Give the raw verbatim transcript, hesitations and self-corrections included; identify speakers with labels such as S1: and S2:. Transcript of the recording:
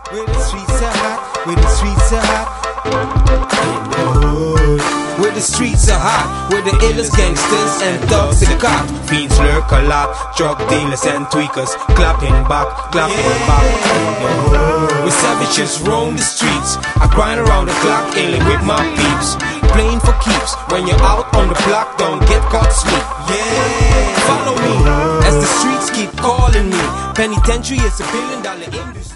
S1: Where the streets are hot, where the streets are hot. In the hood. Where the streets are hot, where the illest gangsters and thugs and cops. Fiends lurk a lot, drug dealers and tweakers, clapping back, clapping yeah. back. In the hood. Where savages roam the streets, I grind around the clock, ailing with my peeps. Playing for keeps, when you're out on the block, don't get caught asleep. Yeah, follow me, as the streets keep calling me. Penitentiary is a billion dollar industry.